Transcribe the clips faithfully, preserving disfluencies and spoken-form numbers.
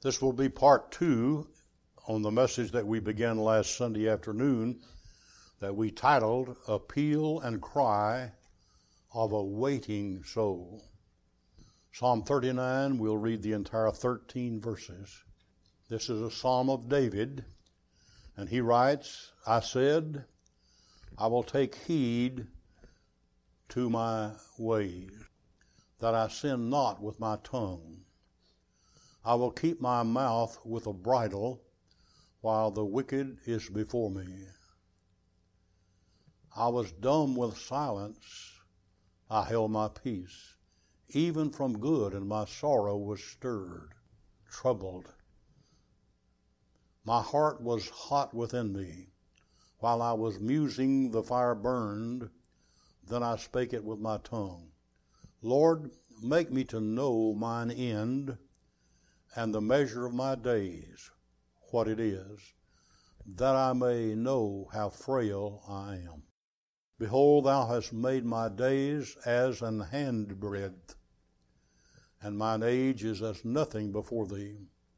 This will be part two on the message that we began last Sunday afternoon that we titled Appeal and Cry of a Waiting Soul. Psalm thirty-nine, we'll read the entire thirteen verses. This is a psalm of David, and he writes, I said, I will take heed to my ways, that I sin not with my tongue. I will keep my mouth with a bridle while the wicked is before me. I was dumb with silence, I held my peace, even from good, and my sorrow was stirred, troubled. My heart was hot within me. While I was musing, the fire burned, then I spake it with my tongue. Lord, make me to know mine end, and the measure of my days, what it is, that I may know how frail I am. Behold, thou hast made my days as an handbreadth, and mine age is as nothing before thee.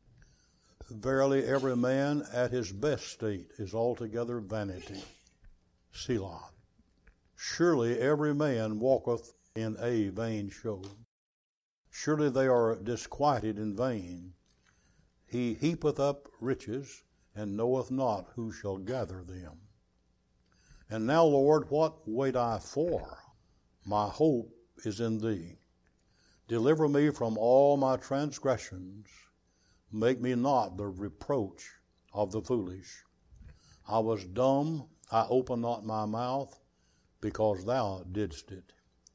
Verily, every man at his best state is altogether vanity. Selah. Surely every man walketh in a vain show. Surely they are disquieted in vain. He heapeth up riches, and knoweth not who shall gather them. And now, Lord, what wait I for? My hope is in thee. Deliver me from all my transgressions. Make me not the reproach of the foolish. I was dumb, I opened not my mouth, because thou didst it.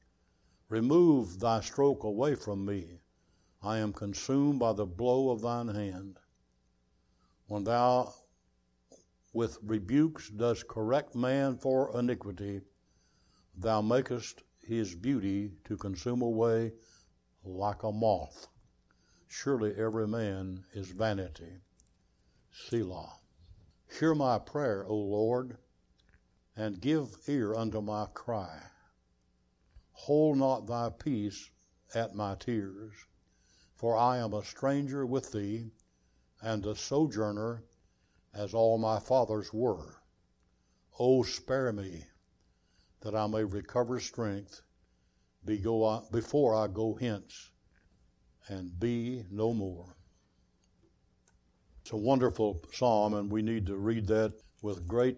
Remove thy stroke away from me. I am consumed by the blow of thine hand. When thou with rebukes dost correct man for iniquity, thou makest his beauty to consume away like a moth. Surely every man is vanity. Selah. Hear my prayer, O Lord, and give ear unto my cry. Hold not thy peace at my tears, for I am a stranger with thee, and a sojourner as all my fathers were. O spare me, that I may recover strength before I go hence, and be no more. It's a wonderful psalm, and we need to read that with great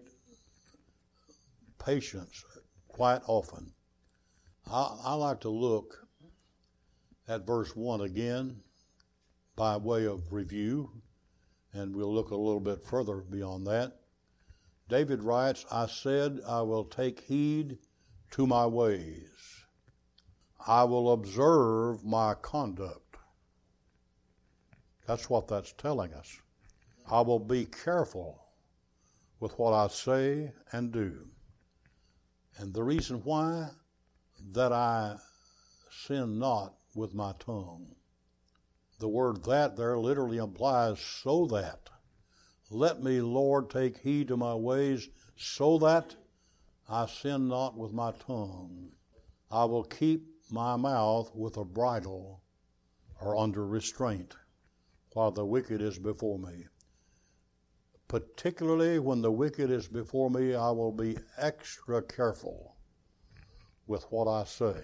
patience quite often. I, I like to look at verse one again by way of review, and we'll look a little bit further beyond that. David writes, I said, I will take heed to my ways. I will observe my conduct. That's what that's telling us. I will be careful with what I say and do. And the reason why, that I sin not with my tongue. The word that there literally implies so that. Let me, Lord, take heed to my ways so that I sin not with my tongue. I will keep my mouth with a bridle or under restraint while the wicked is before me. Particularly when the wicked is before me, I will be extra careful with what I say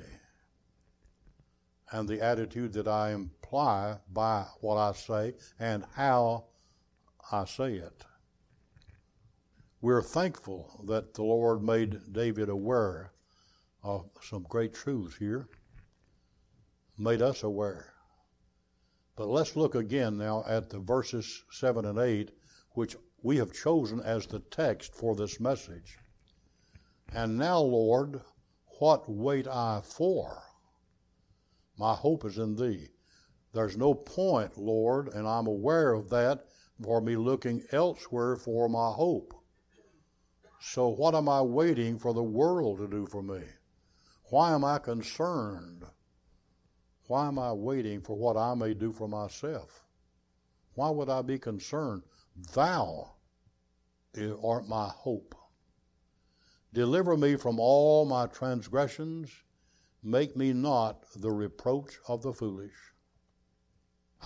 and the attitude that I imply by what I say and how I say it. We're thankful that the Lord made David aware of some great truths here, made us aware. But let's look again now at the verses seven and eight, which we have chosen as the text for this message. And now, Lord, what wait I for? My hope is in thee. There's no point, Lord, and I'm aware of that, for me looking elsewhere for my hope. So what am I waiting for the world to do for me? Why am I concerned? Why am I waiting for what I may do for myself? Why would I be concerned? Thou art my hope. Deliver me from all my transgressions. Make me not the reproach of the foolish.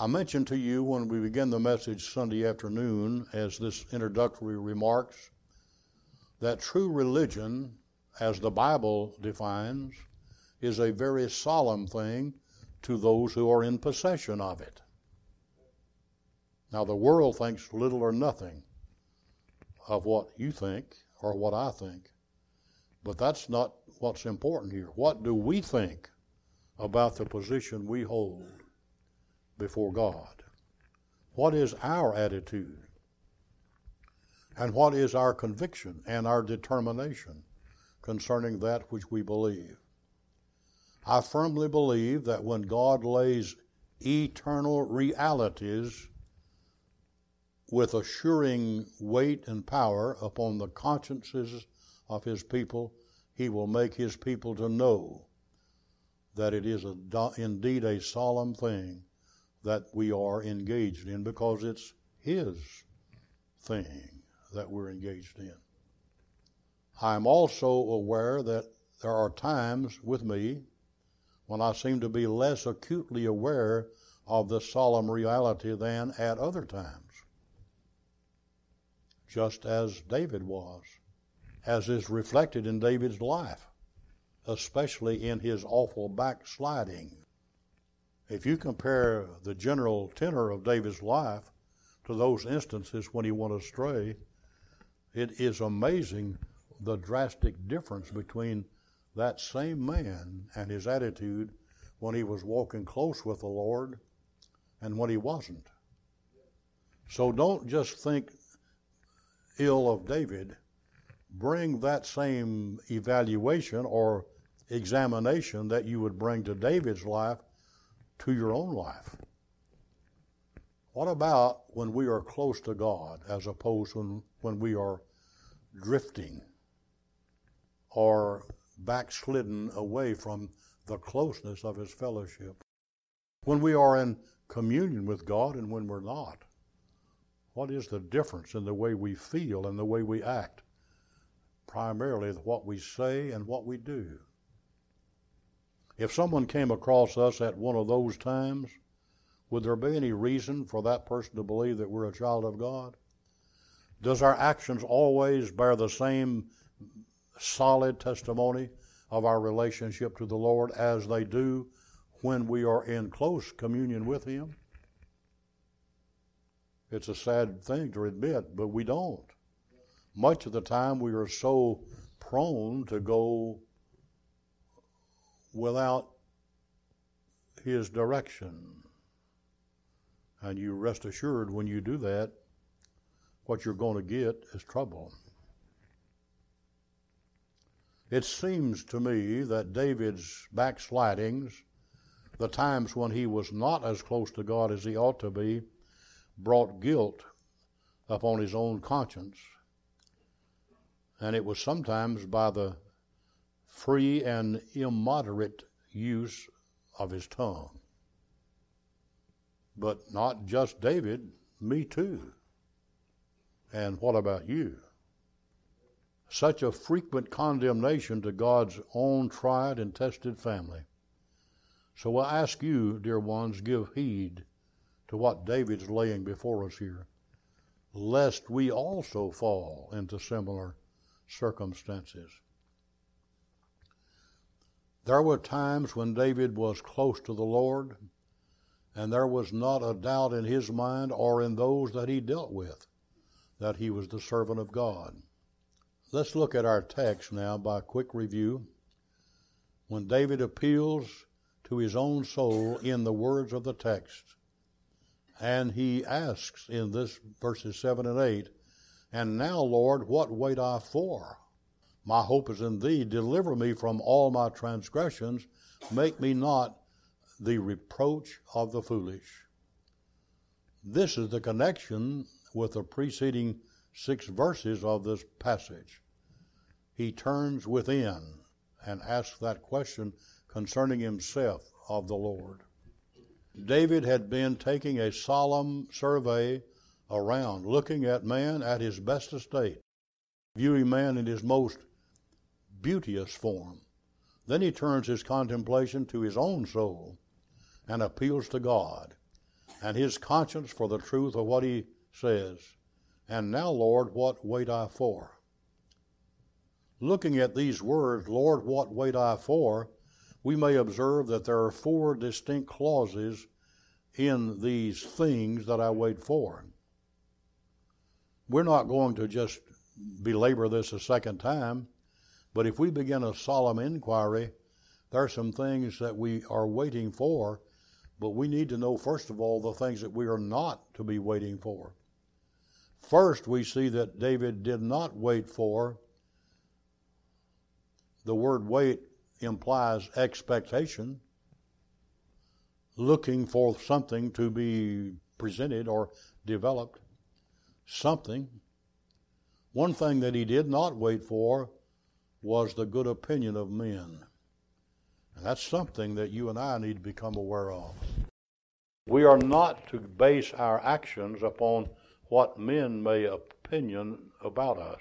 I mentioned to you when we began the message Sunday afternoon as this introductory remarks that true religion, as the Bible defines, is a very solemn thing to those who are in possession of it. Now, the world thinks little or nothing of what you think or what I think, but that's not what's important here. What do we think about the position we hold before God? What is our attitude? And what is our conviction and our determination concerning that which we believe? I firmly believe that when God lays eternal realities with assuring weight and power upon the consciences of his people, he will make his people to know that it is a, indeed a solemn thing that we are engaged in, because it's his thing that we're engaged in. I'm also aware that there are times with me when I seem to be less acutely aware of the solemn reality than at other times, just as David was, as is reflected in David's life, especially in his awful backsliding. If you compare the general tenor of David's life to those instances when he went astray, it is amazing the drastic difference between that same man and his attitude when he was walking close with the Lord and when he wasn't. So don't just think ill of David. Bring that same evaluation or examination that you would bring to David's life to your own life. What about when we are close to God as opposed to when, when we are drifting or backslidden away from the closeness of his fellowship? When we are in communion with God and when we're not? What is the difference in the way we feel and the way we act? Primarily what we say and what we do. If someone came across us at one of those times, would there be any reason for that person to believe that we're a child of God? Does our actions always bear the same solid testimony of our relationship to the Lord as they do when we are in close communion with him? It's a sad thing to admit, but we don't. Much of the time we are so prone to go without his direction. And you rest assured when you do that, what you're going to get is trouble. It seems to me that David's backslidings, the times when he was not as close to God as he ought to be, brought guilt upon his own conscience. And it was sometimes by the free and immoderate use of his tongue. But not just David, me too. And what about you? Such a frequent condemnation to God's own tried and tested family. So I ask you, dear ones, give heed to what David's laying before us here, lest we also fall into similar circumstances. There were times when David was close to the Lord, and there was not a doubt in his mind or in those that he dealt with that he was the servant of God. Let's look at our text now by quick review. When David appeals to his own soul in the words of the text, and he asks in this verses seven and eight, "And now, Lord, what wait I for? My hope is in thee. Deliver me from all my transgressions. Make me not the reproach of the foolish." This is the connection with the preceding six verses of this passage. He turns within and asks that question concerning himself of the Lord. David had been taking a solemn survey around, looking at man at his best estate, viewing man in his most beauteous form. Then he turns his contemplation to his own soul and appeals to God. and his conscience for the truth of what he says. And now, Lord, what wait I for? Looking at these words, Lord, what wait I for, we may observe that there are four distinct clauses in these things that I wait for. We're not going to just belabor this a second time, but if we begin a solemn inquiry, there are some things that we are waiting for, but we need to know, first of all, the things that we are not to be waiting for. First, we see that David did not wait for. The word wait implies expectation, looking for something to be presented or developed, something. One thing that he did not wait for was the good opinion of men. And that's something that you and I need to become aware of. We are not to base our actions upon what men may opinion about us.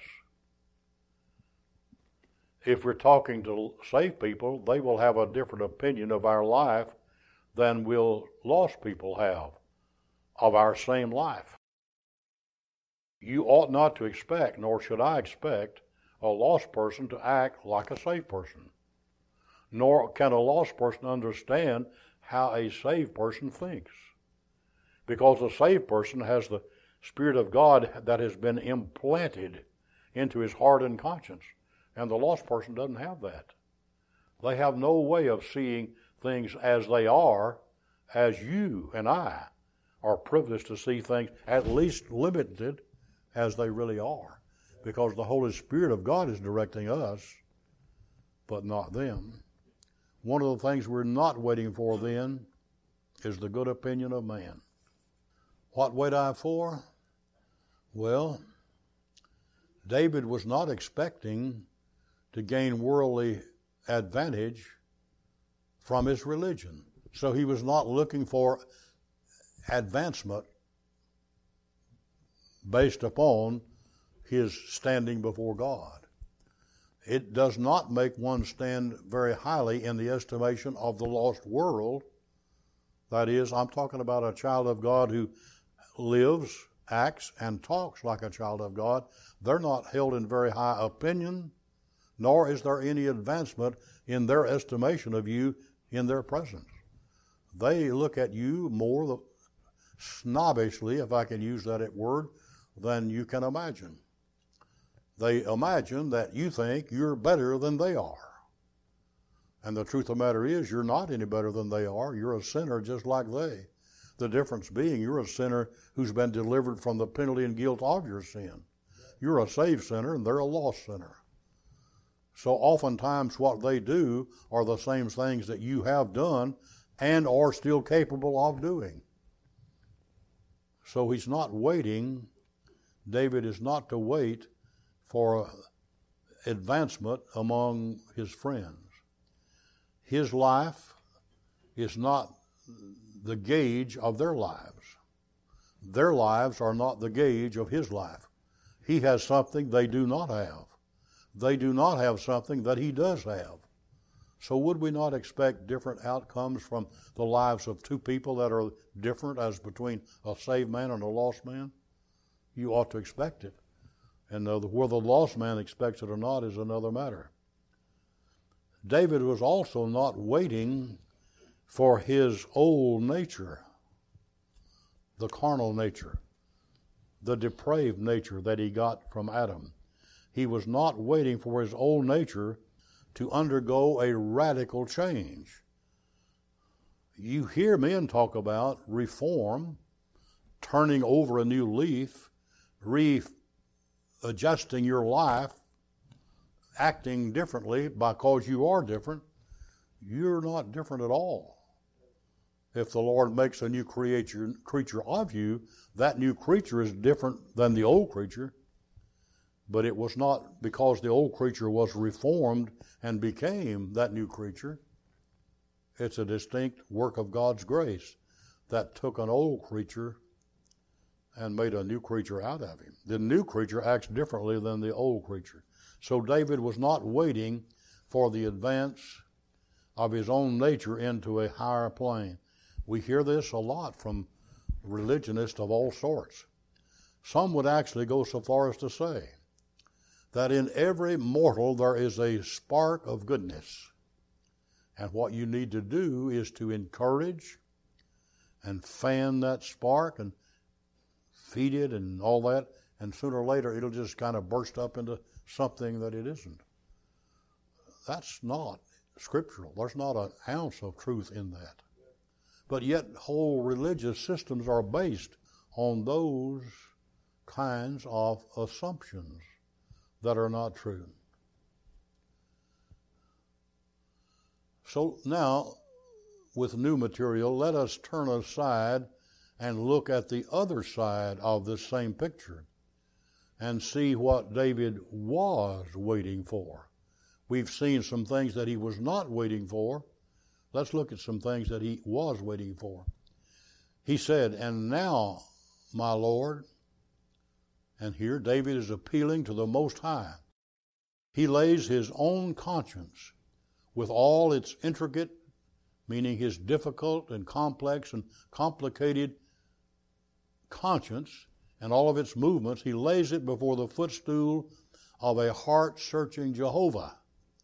If we're talking to saved people, they will have a different opinion of our life than will lost people have of our same life. You ought not to expect, nor should I expect, a lost person to act like a saved person. Nor can a lost person understand how a saved person thinks. Because a saved person has the Spirit of God that has been implanted into his heart and conscience. And the lost person doesn't have that. They have no way of seeing things as they are, as you and I are privileged to see things at least limited as they really are. Because the Holy Spirit of God is directing us, but not them. One of the things we're not waiting for then is the good opinion of man. What wait I for? Well, David was not expecting to gain worldly advantage from his religion. So he was not looking for advancement based upon his standing before God. It does not make one stand very highly in the estimation of the lost world. That is, I'm talking about a child of God who lives, acts, and talks like a child of God. They're not held in very high opinion, nor is there any advancement in their estimation of you in their presence. They look at you more snobbishly, if I can use that word, than you can imagine. They imagine that you think you're better than they are. And the truth of the matter is, you're not any better than they are. You're a sinner just like they. The difference being, you're a sinner who's been delivered from the penalty and guilt of your sin. You're a saved sinner, and they're a lost sinner. So oftentimes what they do are the same things that you have done and are still capable of doing. So he's not waiting. David is not to wait for advancement among his friends. His life is not the gauge of their lives. Their lives are not the gauge of his life. He has something they do not have. They do not have something that he does have. So would we not expect different outcomes from the lives of two people that are different as between a saved man and a lost man? You ought to expect it. And uh, whether the lost man expects it or not is another matter. David was also not waiting for his old nature, the carnal nature, the depraved nature that he got from Adam. He was not waiting for his old nature to undergo a radical change. You hear men talk about reform, turning over a new leaf, readjusting your life, acting differently because you are different. You're not different at all. If the Lord makes a new creature, creature of you, that new creature is different than the old creature. But it was not because the old creature was reformed and became that new creature. It's a distinct work of God's grace that took an old creature and made a new creature out of him. The new creature acts differently than the old creature. So David was not waiting for the advance of his own nature into a higher plane. We hear this a lot from religionists of all sorts. Some would actually go so far as to say that in every mortal there is a spark of goodness. And what you need to do is to encourage and fan that spark and feed it and all that, and sooner or later it'll just kind of burst up into something that it isn't. That's not scriptural. There's not an ounce of truth in that. But yet whole religious systems are based on those kinds of assumptions that are not true. So now, with new material, let us turn aside and look at the other side of this same picture and see what David was waiting for. We've seen some things that he was not waiting for. Let's look at some things that he was waiting for. He said, "And now, my Lord," and here David is appealing to the Most High. He lays his own conscience with all its intricate, meaning his difficult and complex and complicated conscience and all of its movements, he lays it before the footstool of a heart-searching Jehovah,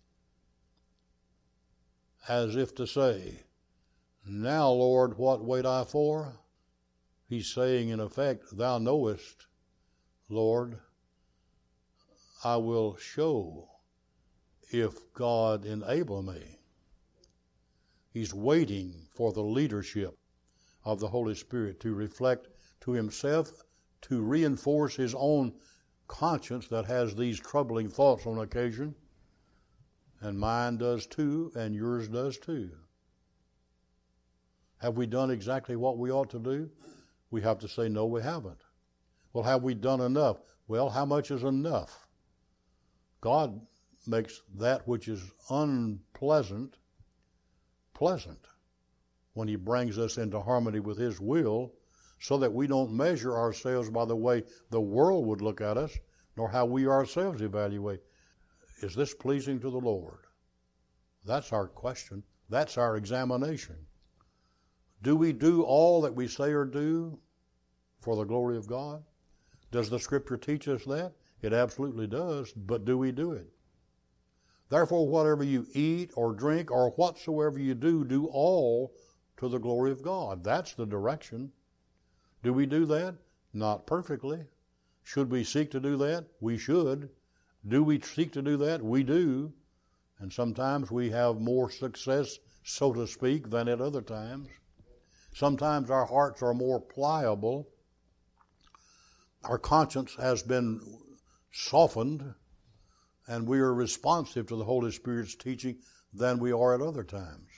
as if to say, "Now, Lord, what wait I for?" He's saying, in effect, "Thou knowest, Lord, I will show if God enable me." He's waiting for the leadership of the Holy Spirit to reflect to himself, to reinforce his own conscience that has these troubling thoughts on occasion. And mine does too, and yours does too. Have we done exactly what we ought to do? We have to say, no, we haven't. Well, have we done enough? Well, how much is enough? God makes that which is unpleasant pleasant when he brings us into harmony with his will, so that we don't measure ourselves by the way the world would look at us, nor how we ourselves evaluate. Is this pleasing to the Lord? That's our question. That's our examination. Do we do all that we say or do for the glory of God? Does the Scripture teach us that? It absolutely does, but do we do it? Therefore, whatever you eat or drink or whatsoever you do, do all to the glory of God. That's the direction. Do we do that? Not perfectly. Should we seek to do that? We should. Do we seek to do that? We do. And sometimes we have more success, so to speak, than at other times. Sometimes our hearts are more pliable. Our conscience has been softened, and we are responsive to the Holy Spirit's teaching than we are at other times.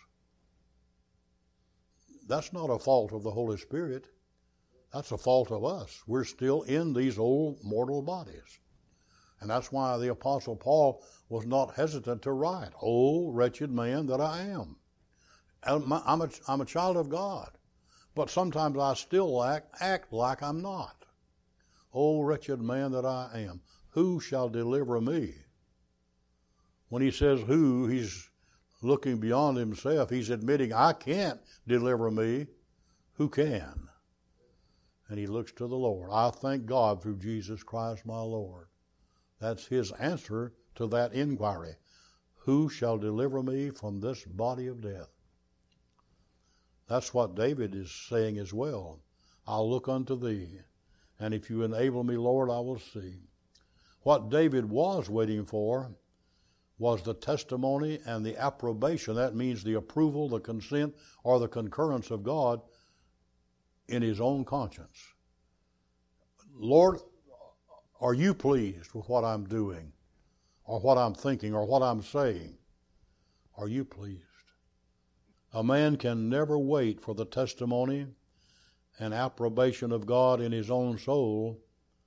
That's not a fault of the Holy Spirit. That's a fault of us. We're still in these old mortal bodies. And that's why the Apostle Paul was not hesitant to write, "Oh, wretched man that I am." I'm a, I'm a child of God, but sometimes I still act, act like I'm not. "Oh, wretched man that I am, who shall deliver me?" When he says who, he's looking beyond himself. He's admitting, I can't deliver me. Who can? And he looks to the Lord. I thank God through Jesus Christ my Lord. That's his answer to that inquiry. Who shall deliver me from this body of death? That's what David is saying as well. I'll look unto thee, and if you enable me, Lord, I will see. What David was waiting for was the testimony and the approbation. That means the approval, the consent, or the concurrence of God in his own conscience. Lord, are you pleased with what I'm doing, or what I'm thinking, or what I'm saying? Are you pleased? A man can never wait for the testimony and approbation of God in his own soul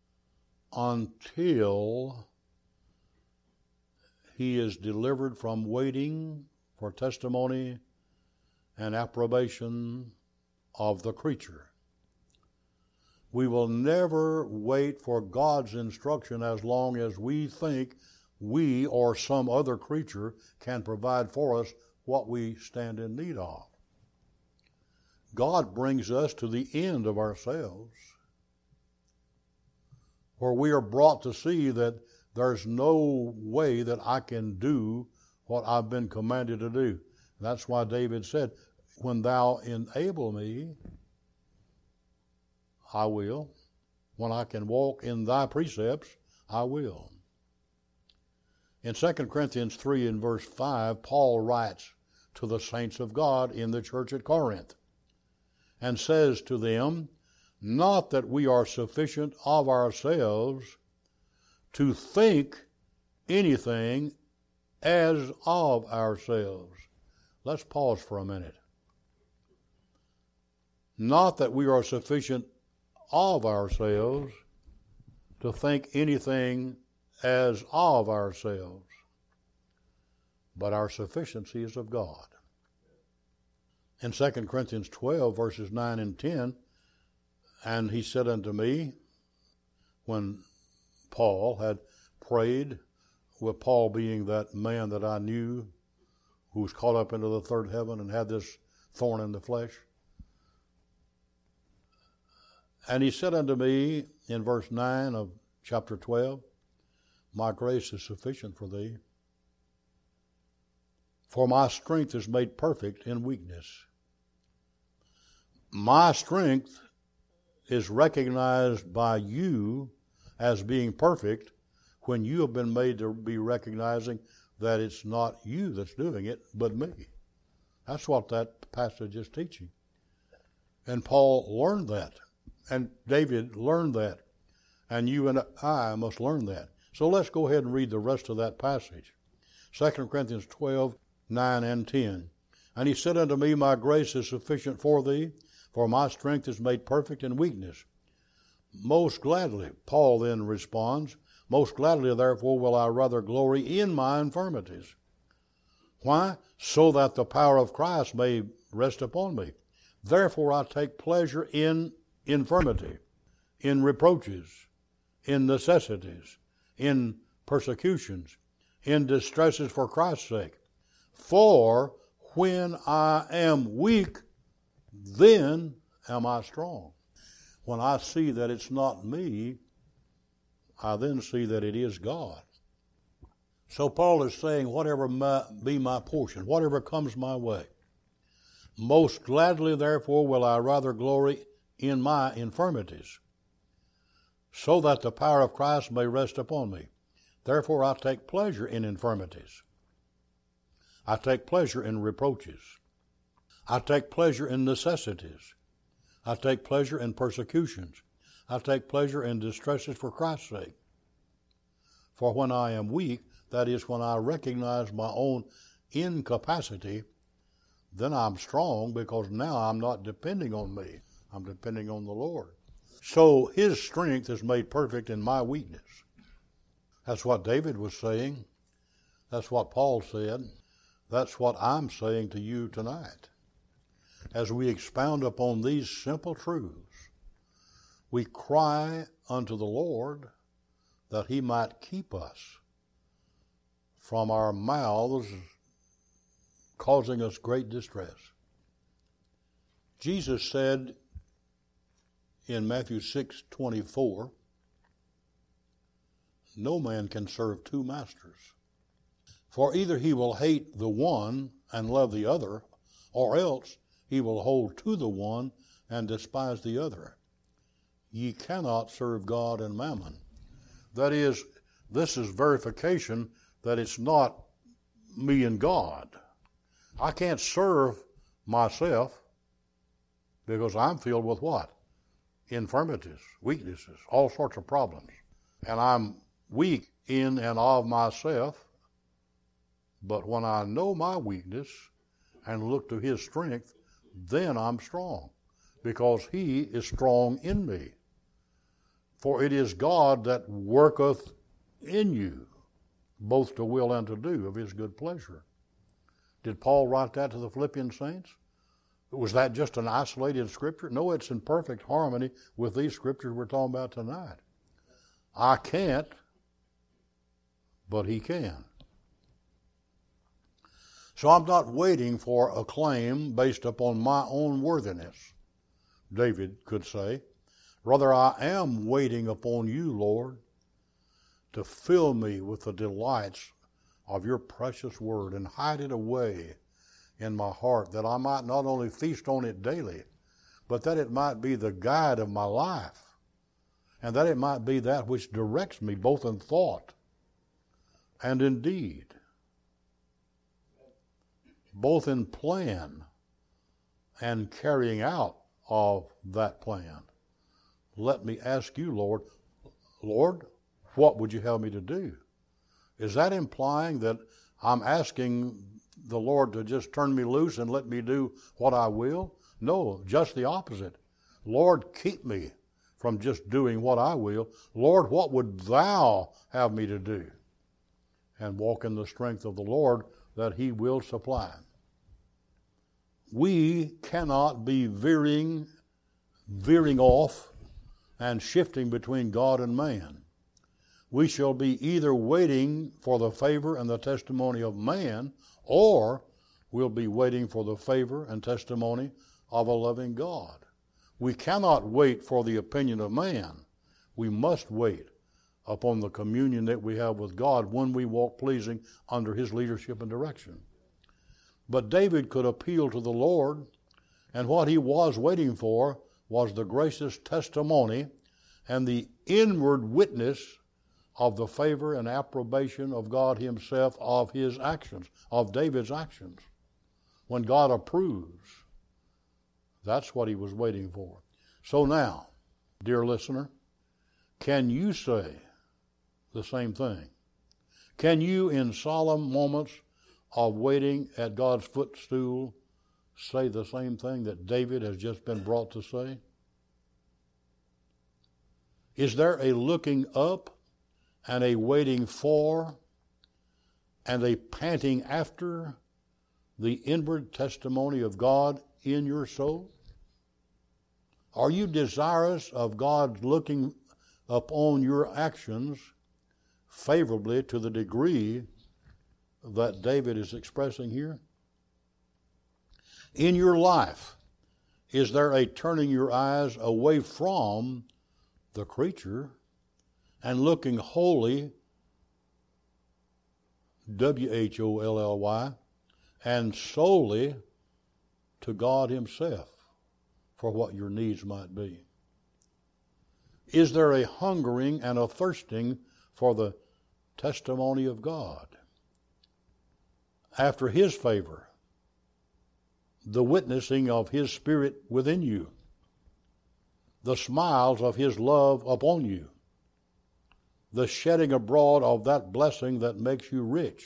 until he is delivered from waiting for testimony and approbation of the creature. We will never wait for God's instruction as long as we think we or some other creature can provide for us what we stand in need of. God brings us to the end of ourselves, where we are brought to see that there's no way that I can do what I've been commanded to do. That's why David said, when thou enable me, I will. When I can walk in thy precepts, I will. In Second Corinthians three and verse five, Paul writes to the saints of God in the church at Corinth and says to them, not that we are sufficient of ourselves to think anything as of ourselves. Let's pause for a minute. Not that we are sufficient of ourselves to think anything as of ourselves, but our sufficiency is of God. In Second Corinthians twelve, verses nine and ten, and he said unto me, when Paul had prayed, with Paul being that man that I knew who was caught up into the third heaven and had this thorn in the flesh. And he said unto me in verse nine of chapter twelve, my grace is sufficient for thee, for my strength is made perfect in weakness. My strength is recognized by you as being perfect when you have been made to be recognizing that it's not you that's doing it, but me. That's what that passage is teaching. And Paul learned that. And David learned that. And you and I must learn that. So let's go ahead and read the rest of that passage. Second Corinthians twelve, nine and ten. And he said unto me, my grace is sufficient for thee, for my strength is made perfect in weakness. Most gladly, Paul then responds, most gladly, therefore, will I rather glory in my infirmities. Why? So that the power of Christ may rest upon me. Therefore, I take pleasure in infirmity, in reproaches, in necessities, in persecutions, in distresses for Christ's sake. For when I am weak, then am I strong. When I see that it's not me, I then see that it is God. So Paul is saying, whatever my, be my portion, whatever comes my way, most gladly, therefore, will I rather glory in my infirmities, so that the power of Christ may rest upon me. Therefore, I take pleasure in infirmities. I take pleasure in reproaches. I take pleasure in necessities. I take pleasure in persecutions. I take pleasure in distresses for Christ's sake. For when I am weak, that is, when I recognize my own incapacity, then I'm strong, because now I'm not depending on me. I'm depending on the Lord. So his strength is made perfect in my weakness. That's what David was saying. That's what Paul said. That's what I'm saying to you tonight. As we expound upon these simple truths, we cry unto the Lord that he might keep us from our mouths causing us great distress. Jesus said in Matthew six twenty-four, no man can serve two masters, for either he will hate the one and love the other, or else he will hold to the one and despise the other. Ye cannot serve God and mammon. That is, this is verification that it's not me and God. I can't serve myself because I'm filled with what? Infirmities, weaknesses, all sorts of problems. And I'm weak in and of myself. But when I know my weakness and look to his strength, then I'm strong, because he is strong in me. For it is God that worketh in you, both to will and to do of his good pleasure. Did Paul write that to the Philippian saints? Was that just an isolated scripture? No, it's in perfect harmony with these scriptures we're talking about tonight. I can't, but he can. So I'm not waiting for acclaim based upon my own worthiness, David could say. Rather, I am waiting upon you, Lord, to fill me with the delights of your precious word and hide it away in my heart, that I might not only feast on it daily, but that it might be the guide of my life, and that it might be that which directs me both in thought and in deed, both in plan and carrying out of that plan. Let me ask you, Lord, Lord, what would you have me to do? Is that implying that I'm asking the Lord to just turn me loose and let me do what I will? No, just the opposite. Lord, keep me from just doing what I will. Lord, what would thou have me to do? And walk in the strength of the Lord that he will supply. We cannot be veering, veering off and shifting between God and man. We shall be either waiting for the favor and the testimony of man, or we'll be waiting for the favor and testimony of a loving God. We cannot wait for the opinion of man. We must wait upon the communion that we have with God when we walk pleasing under his leadership and direction. But David could appeal to the Lord, and what he was waiting for was the gracious testimony and the inward witness of the favor and approbation of God himself of his actions, of David's actions. When God approves, that's what he was waiting for. So now, dear listener, can you say the same thing? Can you, in solemn moments of waiting at God's footstool, say the same thing that David has just been brought to say? Is there a looking up and a waiting for and a panting after the inward testimony of God in your soul? Are you desirous of God looking upon your actions favorably to the degree that David is expressing here? In your life, is there a turning your eyes away from the creature and looking wholly, W H O L L Y, and solely to God himself for what your needs might be? Is there a hungering and a thirsting for the testimony of God after his favor, the witnessing of his Spirit within you, the smiles of his love upon you, the shedding abroad of that blessing that makes you rich?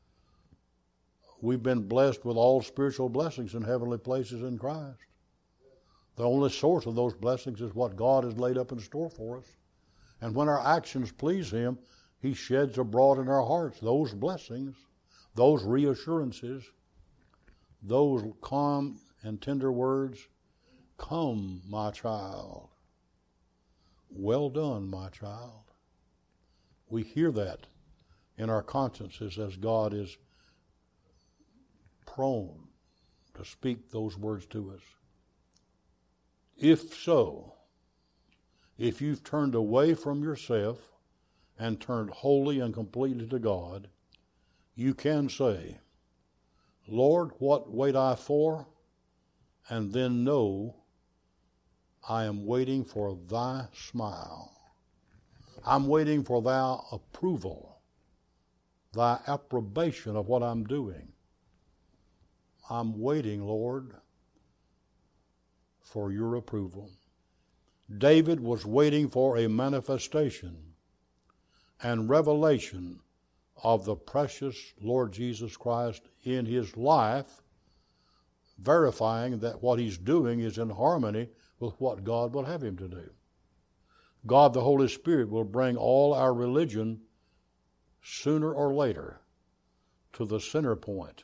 We've been blessed with all spiritual blessings in heavenly places in Christ. The only source of those blessings is what God has laid up in store for us. And when our actions please him, he sheds abroad in our hearts those blessings, those reassurances, those calm and tender words. Come, my child. Well done, my child. We hear that in our consciences as God is prone to speak those words to us. If so, if you've turned away from yourself and turned wholly and completely to God, you can say, Lord, what wait I for? And then know I am waiting for thy smile. I'm waiting for thy approval, thy approbation of what I'm doing. I'm waiting, Lord, for your approval. David was waiting for a manifestation and revelation of the precious Lord Jesus Christ in his life, verifying that what he's doing is in harmony with what God will have him to do. God, the Holy Spirit, will bring all our religion sooner or later to the center point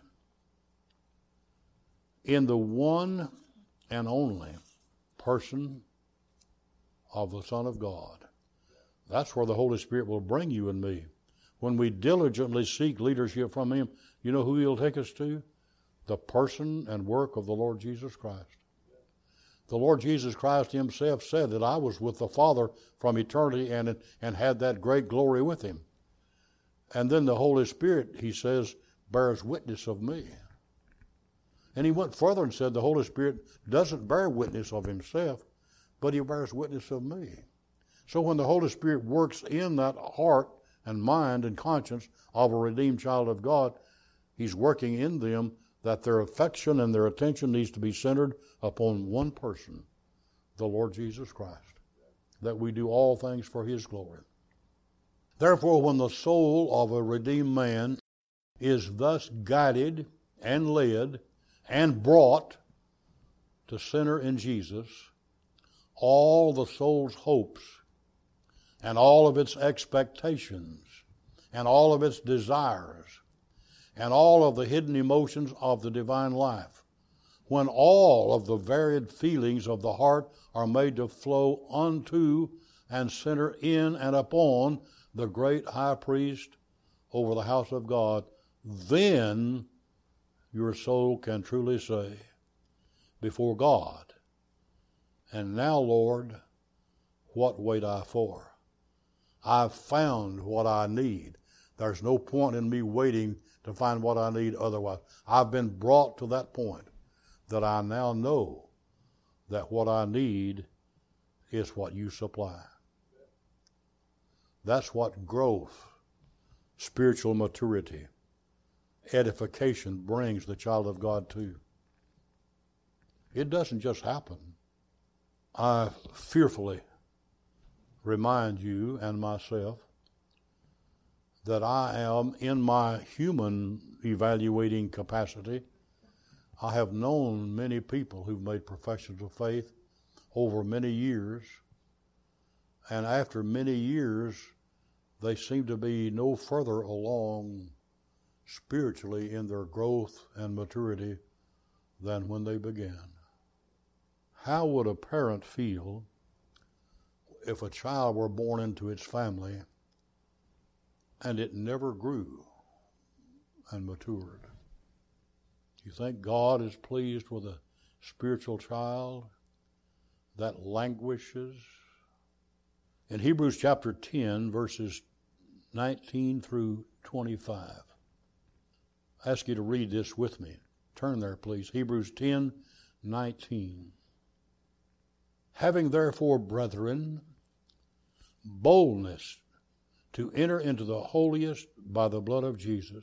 in the one and only person of the Son of God. That's where the Holy Spirit will bring you and me. when we diligently seek leadership from Him, you know who He'll take us to? The person and work of the Lord Jesus Christ. The Lord Jesus Christ Himself said that I was with the Father from eternity and, and had that great glory with Him. And then the Holy Spirit, He says, bears witness of me. And He went further and said the Holy Spirit doesn't bear witness of Himself, but He bears witness of me. So when the Holy Spirit works in that heart and mind and conscience of a redeemed child of God, He's working in them that their affection and their attention needs to be centered upon one person, the Lord Jesus Christ, that we do all things for His glory. Therefore, when the soul of a redeemed man is thus guided and led and brought to center in Jesus, all the soul's hopes and all of its expectations and all of its desires and all of the hidden emotions of the divine life, when all of the varied feelings of the heart are made to flow unto and center in and upon the great high priest over the house of God, then your soul can truly say before God, and now, Lord, what wait I for? I've found what I need. There's no point in me waiting to find what I need otherwise. I've been brought to that point that I now know that what I need is what you supply. That's what growth, spiritual maturity, edification brings the child of God to. It doesn't just happen. I fearfully remind you and myself that I am, in my human evaluating capacity, I have known many people who've made professions of faith over many years, and after many years, they seem to be no further along spiritually in their growth and maturity than when they began. How would a parent feel if a child were born into its family and it never grew and matured? You think God is pleased with a spiritual child that languishes? In Hebrews chapter ten, verses nineteen through twenty-five, I ask you to read this with me. Turn there, please. Hebrews ten, nineteen. Having therefore, brethren, boldness to enter into the holiest by the blood of Jesus,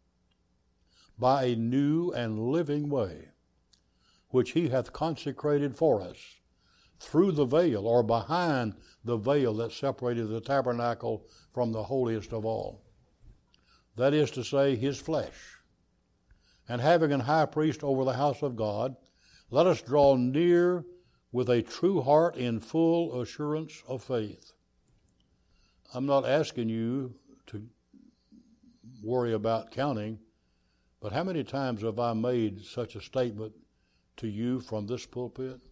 by a new and living way, which He hath consecrated for us, through the veil, or behind the veil that separated the tabernacle from the holiest of all. That is to say, His flesh. And having an high priest over the house of God, let us draw near with a true heart in full assurance of faith. I'm not asking you to worry about counting, but how many times have I made such a statement to you from this pulpit?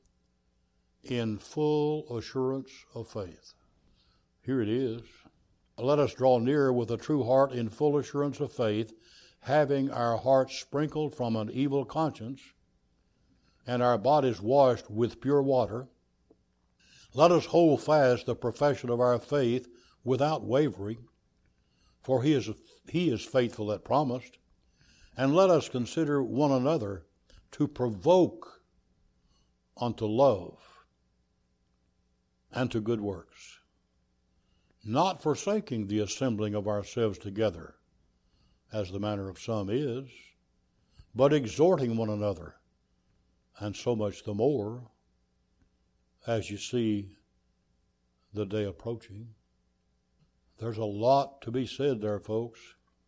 In full assurance of faith. Here it is. Let us draw near with a true heart in full assurance of faith, having our hearts sprinkled from an evil conscience and our bodies washed with pure water. Let us hold fast the profession of our faith without wavering, for he is, he is faithful that promised. And let us consider one another to provoke unto love and to good works, not forsaking the assembling of ourselves together, as the manner of some is, but exhorting one another, and so much the more as you see the day approaching. There's a lot to be said there, folks.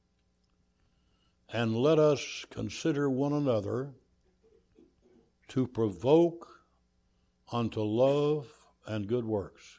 And let us consider one another to provoke unto love and good works,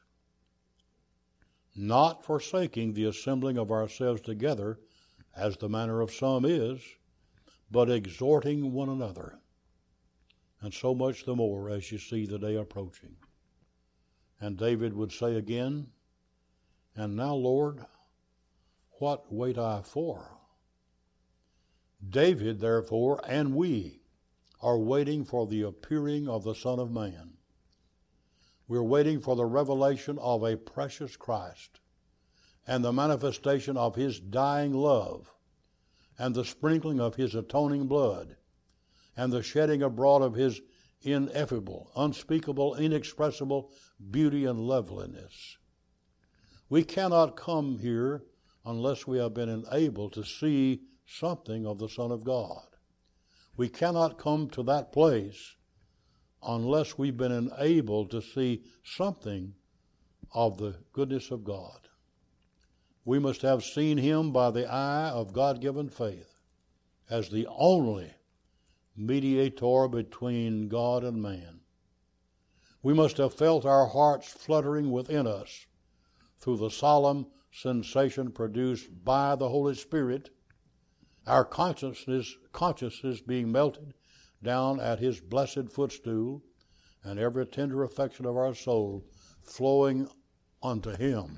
not forsaking the assembling of ourselves together, as the manner of some is, but exhorting one another, and so much the more as you see the day approaching. And David would say again, and now, Lord, what wait I for? David, therefore, and we are waiting for the appearing of the Son of Man. We're waiting for the revelation of a precious Christ and the manifestation of his dying love and the sprinkling of his atoning blood and the shedding abroad of his ineffable, unspeakable, inexpressible beauty and loveliness. We cannot come here unless we have been enabled to see something of the Son of God. We cannot come to that place unless we've been enabled to see something of the goodness of God. We must have seen him by the eye of God-given faith as the only mediator between God and man. We must have felt our hearts fluttering within us through the solemn sensation produced by the Holy Spirit, our consciousness, consciousness being melted down at his blessed footstool, and every tender affection of our soul flowing unto him.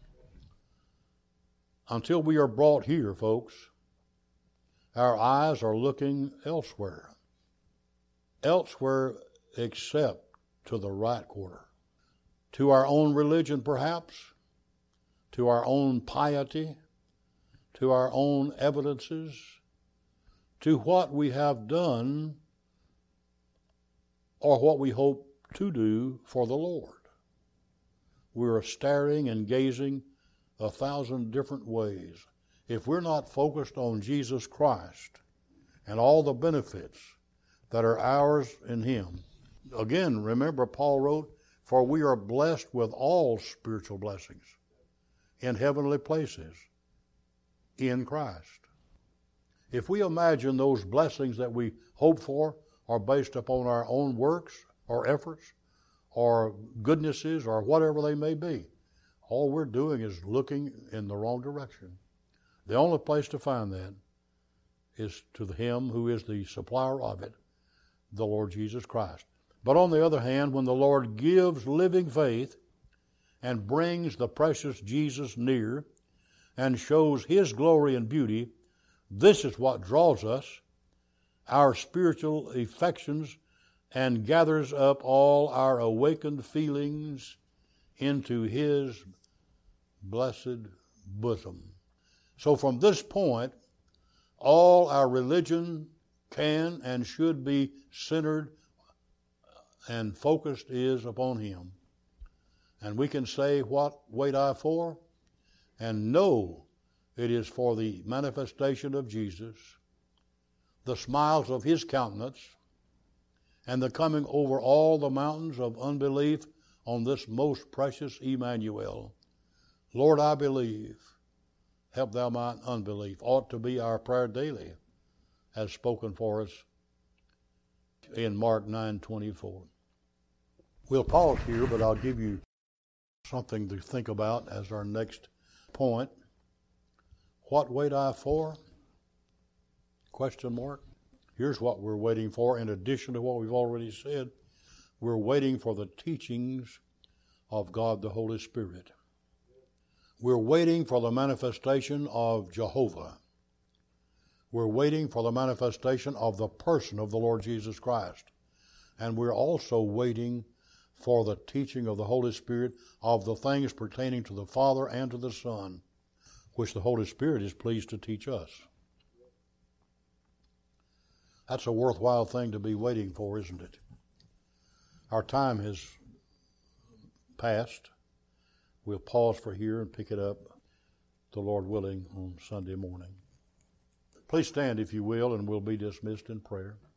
Until we are brought here, folks, our eyes are looking elsewhere. Elsewhere except to the right quarter. To our own religion, perhaps, to our own piety, to our own evidences, to what we have done or what we hope to do for the Lord. We are staring and gazing a thousand different ways. If we're not focused on Jesus Christ and all the benefits that are ours in him. Again, remember Paul wrote, for we are blessed with all spiritual blessings in heavenly places in Christ. If we imagine those blessings that we hope for are based upon our own works or efforts or goodnesses or whatever they may be, all we're doing is looking in the wrong direction. The only place to find that is to him who is the supplier of it, the Lord Jesus Christ. But on the other hand, when the Lord gives living faith and brings the precious Jesus near and shows his glory and beauty, this is what draws us, our spiritual affections, and gathers up all our awakened feelings into his blessed bosom. So from this point, all our religion can and should be centered and focused is upon him. And we can say, what wait I for? And know it is for the manifestation of Jesus, the smiles of his countenance, and the coming over all the mountains of unbelief on this most precious Emmanuel. Lord, I believe. Help thou my unbelief. Ought to be our prayer daily, as spoken for us in Mark nine twenty-four. We'll pause here, but I'll give you something to think about as our next point. What wait I for? Question mark. Here's what we're waiting for in addition to what we've already said. We're waiting for the teachings of God the Holy Spirit. We're waiting for the manifestation of Jehovah. We're waiting for the manifestation of the person of the Lord Jesus Christ. And we're also waiting for the teaching of the Holy Spirit of the things pertaining to the Father and to the Son, which the Holy Spirit is pleased to teach us. That's a worthwhile thing to be waiting for, isn't it? Our time has passed. We'll pause for here and pick it up, the Lord willing, on Sunday morning. Please stand, if you will, and we'll be dismissed in prayer.